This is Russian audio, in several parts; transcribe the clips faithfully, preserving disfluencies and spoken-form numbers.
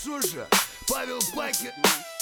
Шуша, Павел Пакин.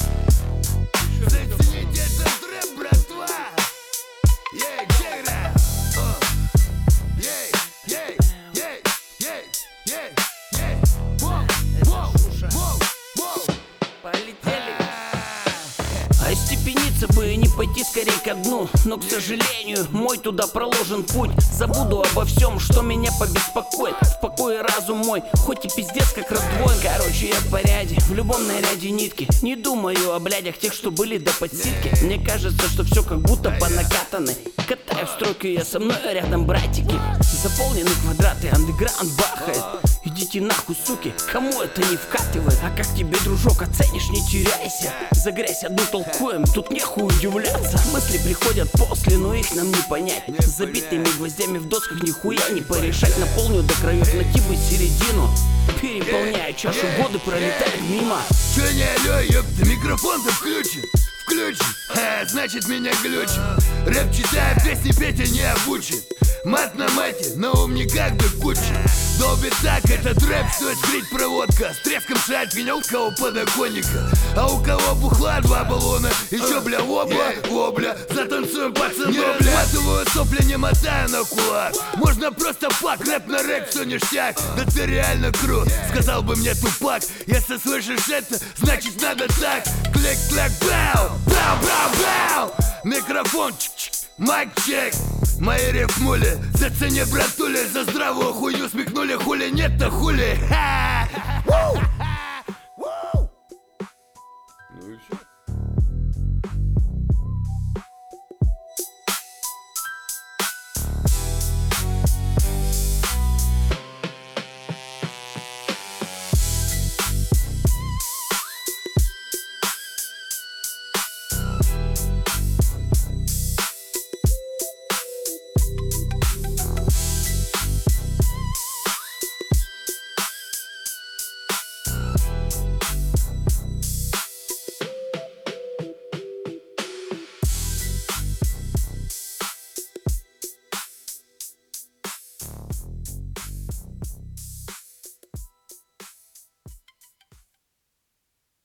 Зацените этот рэп, братва. Ей, где рэп? Ей, ей, ей, ей, ей, ей. Воу, воу, воу, воу. Полетели. А степениться бы и не пойти скорее ко дну. Но, к сожалению, мой туда проложен путь. Забуду обо всем, что меня побеспокоит. В покое разум мой, хоть и пиздец как раздвоен. Короче, я в порядке, в любом наряде нитки. Не думаю о блядях тех, что были до подсидки. Мне кажется, что все как будто по накатанной. Катаю в стройку, я со мной рядом братики. Заполнены квадраты, андеграунд бахает. Идите нахуй, суки, кому это не вкатывает? А как тебе, дружок, оценишь, не теряйся. За грязь одну толкуем, тут нехуй удивляться. Мысли приходят после, но их нам не понять. Забитыми гвоздями в досках нихуя не порешать. Наполню до краев, найти бы середину. Переполняю чашу, годы пролетают мимо. Чё не алё, ёпта, микрофон-то включен. Включен, а, значит меня глючит. Рэп читаю, песни Петя не обучен. Мат на мате, на ум никак да куча. Долбит так, этот рэп стоит скрыть проводка. С треском шать меня у кого подоконника. А у кого бухла два баллона. Еще бля вобла, вобля. Затанцуем пацаны, не бля. Разматываю сопли, не мотаю на кулак. Можно просто пак, рэп на рэп, все ништяк. Да ты реально крут, сказал бы мне Тупак. Если слышишь это, значит надо так. Клик-клак, бау, бау, бау, бау. Микрофон, чик-чик, майк-чек. Мои рифмули, зацени, братули. За здравую хуйню смекнули, хули нет-то хули. Ха!